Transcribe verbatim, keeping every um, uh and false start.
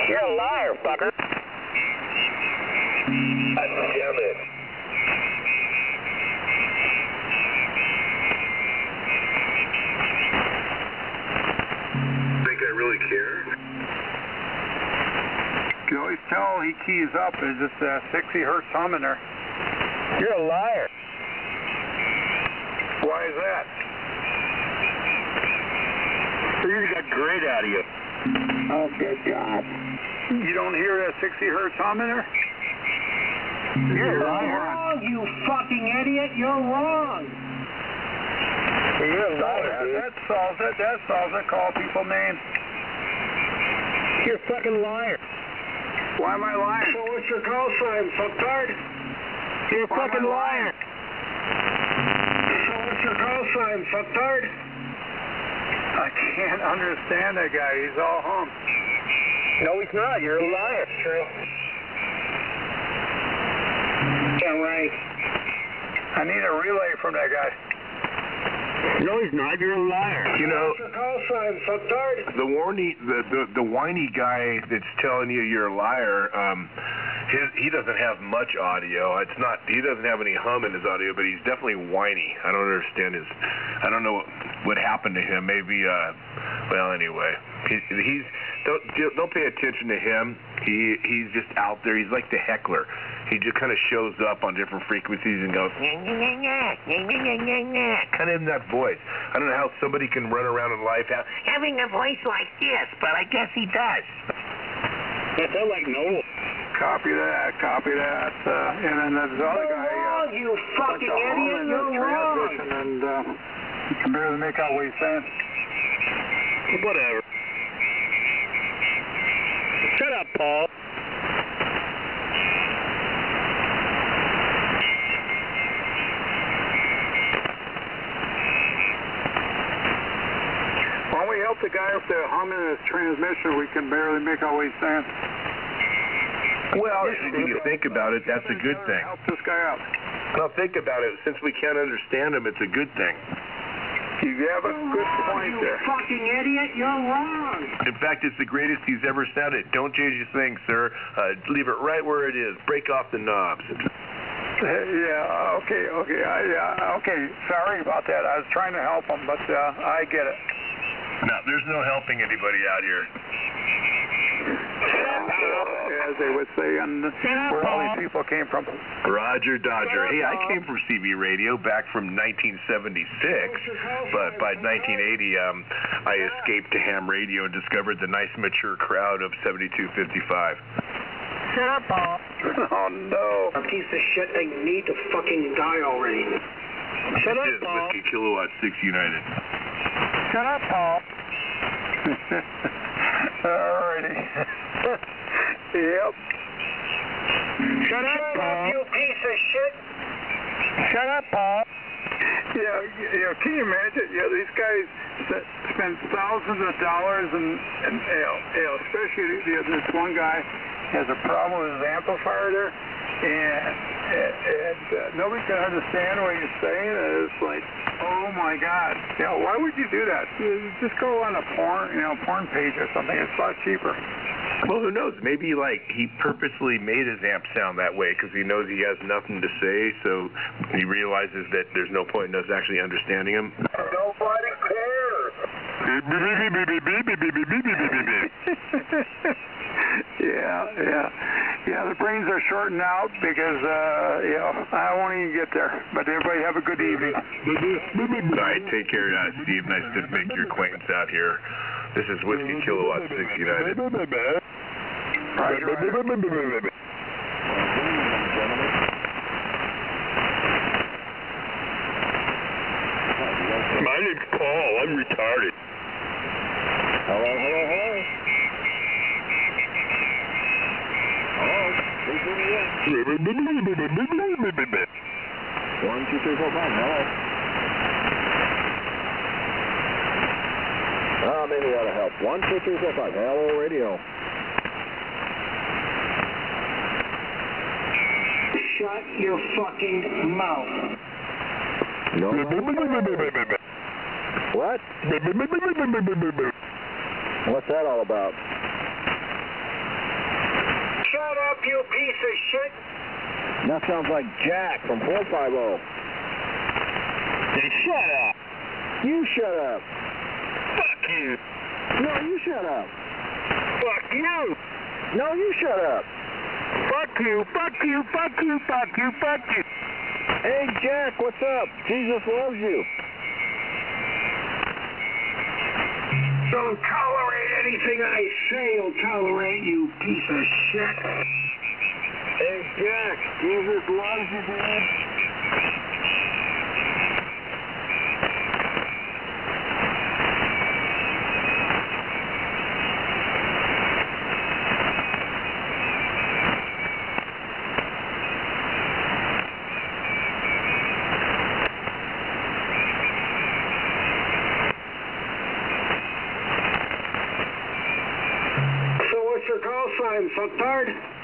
You're a liar, fucker. God damn it. Think I really care? You can always tell he keys up. It's just a sixty hertz hum in there. You're a liar. Why is that? You got great audio. Oh, good God. You don't hear that sixty hertz hum in there? You're a liar. wrong, you fucking idiot. You're wrong. You're a liar, that, dude. that solves it. That solves it. Call people names. You're a fucking liar. Why am I lying? So what's your call sign, fucktard? You're a Why am I fucking lying? liar. So what's your call sign, fucktard? I can't understand that guy. He's all hum. No, he's not. You're a liar. True. Yeah, right. I need a relay from that guy. No, he's not. You're a liar. You know, What's your call sign, fucktard? the warny, the, the the whiny guy that's telling you you're a liar, um, his, he doesn't have much audio. It's not, he doesn't have any hum in his audio, but he's definitely whiny. I don't understand his, I don't know what, what happened to him. Maybe, uh, well, anyway, he, he's, don't, don't pay attention to him. He, he's just out there. He's like the heckler. He just kind of shows up on different frequencies and goes, kind of in that voice. I don't know how somebody can run around in life ha- having a voice like this, but I guess he does. That sounds like Noel. Copy that. Copy that. Uh, and then there's the other You're guy. wrong, Uh, you fucking bunch of hum idiot. in the You're wrong. transmission, and uh, you can barely make out what he's saying. Whatever. Shut up, Paul. Why don't we help the guy with the hum in his transmission? We can barely make out what he's saying. Well, when you think about it, that's a good thing. Help this guy out. Well, think about it. Since we can't understand him, it's a good thing. You have a good point You there. fucking idiot. You're wrong. In fact, it's the greatest he's ever sounded. Don't change a thing, sir. Uh, leave it right where it is. Break off the knobs. Yeah, okay, okay, I, yeah, okay. Sorry about that. I was trying to help him, but uh, I get it. No, there's no helping anybody out here. As they would say, and where all these people came from. Roger Dodger. Hey, I came from C B Radio back from nineteen seventy-six, but by nineteen eighty, um, I escaped to ham radio and discovered the nice mature crowd of seventy-two fifty-five. Shut up, Paul. Oh, no. A piece of shit. They need to fucking die already. Shut up, This is Paul. Whiskey Kilowatt six United. Shut up, Paul. Alrighty. Yep. Shut up, Paul. You piece of shit. Shut up, Paul. Yeah, you know, can you imagine? You know, these guys that spend thousands of dollars, and, and you know, you know, especially you know, this one guy has a problem with his amplifier there, and, and, and uh, nobody can understand what he's saying. And it's like, oh my God, you know, why would you do that? You just go on a porn, you know, porn page or something. It's a lot cheaper. Well, who knows? Maybe, like, he purposely made his amp sound that way because he knows he has nothing to say, so he realizes that there's no point in us actually understanding him. Nobody cares. Yeah, yeah. Yeah, the brains are shorting out because, uh, you know, I won't even get there. But everybody have a good evening. All right, take care, uh, Steve. Nice to make your acquaintance out here. This is Whiskey Kilowatt six United. Roger, roger. My name's Paul. I'm retarded. Hello, hello, hello. One, two, three, four, five. Hello. Ah, maybe that'll help. One, two, three, four, five. Hello, radio. Shut your fucking mouth. No. What? What's that all about? Shut up, you piece of shit. That sounds like Jack from four five zero. Say, shut up. You shut up. Fuck you. No, you shut up. Fuck you. No, you shut up. Fuck you, fuck you, fuck you, fuck you, fuck you. Hey, Jack, what's up? Jesus loves you. Don't tolerate anything I say. You'll tolerate, you piece of shit. Hey, Jack, Jesus loves you, dude. So what's your call sign, fucktard?